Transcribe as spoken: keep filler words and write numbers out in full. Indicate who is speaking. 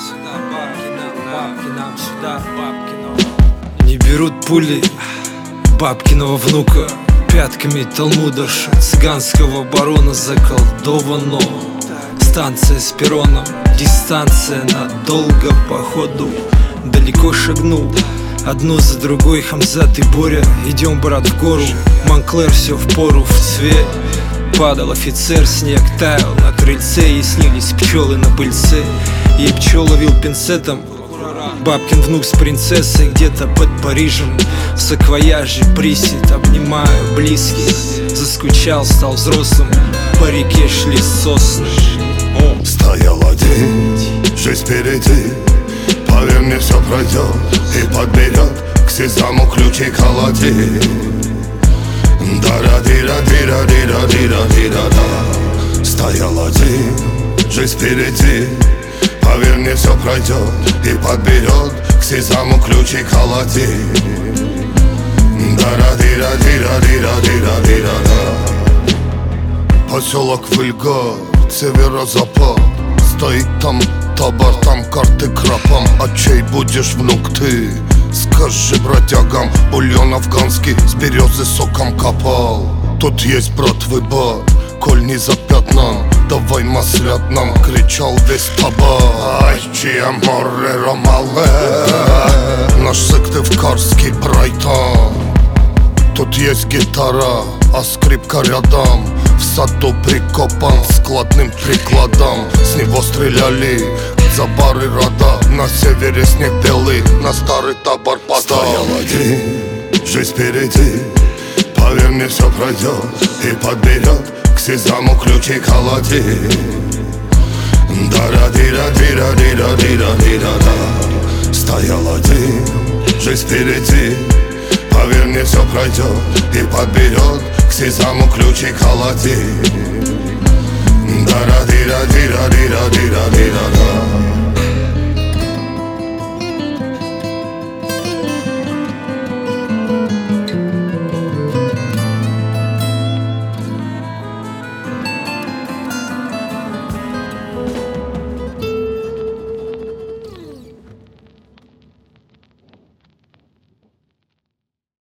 Speaker 1: сюда, бабки нам, бабки нам сюда, бабки нам. Не берут пули бабкиного внука, пятками Талмуда цыганского барона заколдовано. Станция с перроном, дистанция надолго, походу далеко шагнул. Одну за другой Хамзат и Боря. Идем, брат, в гору, Монклер все в пору, в цвет. Падал офицер, снег таял на крыльце, и снились пчелы на пыльце. И пчел ловил пинцетом бабкин внук с принцессой где-то под Парижем. В саквояже присед, обнимаю близких. Заскучал, стал взрослым, по реке шли сосны.
Speaker 2: Стоял один, жизнь впереди, поверь мне, все пройдет и подберет к сезаму ключи колоти. Да-ра-ди-ра-ди-ра-ди-ра-ди-ра-ди-ра-да. Стоял один, жизнь впереди, поверь мне, все пройдет и подберет к сезаму ключи колоти. Да-ра-ди-ра-ди-ра-ди-ра-ди-ра-ди-ра-да. Поселок Выльга, северо-запад. Стоит там табор, там карты крапом. А чей будешь внук ты? Скажи бродягам, бульон афганский с березы соком копал. Тут есть, брат, выбор, коль не за пятном, давай маслят нам, кричал весь табор. Ай, чья море ромале, наш Сыктывкарский Брайтон. Тут есть гитара, а скрипка рядом. В саду прикопан складным прикладом. С него стреляли за бары рода. На севере снег белый, на старый табор подал. Стоял один, жизнь впереди, поверь мне, все пройдет и подберет к сезаму ключи колоти. Да-ра-ди-ра-ди-ра-ди-ра-ди-ра-ди-ра-да. Стоял один, жизнь впереди, поверь мне, все пройдет и подберет к сезаму ключи колоти. Да-ра-ди-ра-ди-ра-ди-ра-ди-ра-ди-ра-да.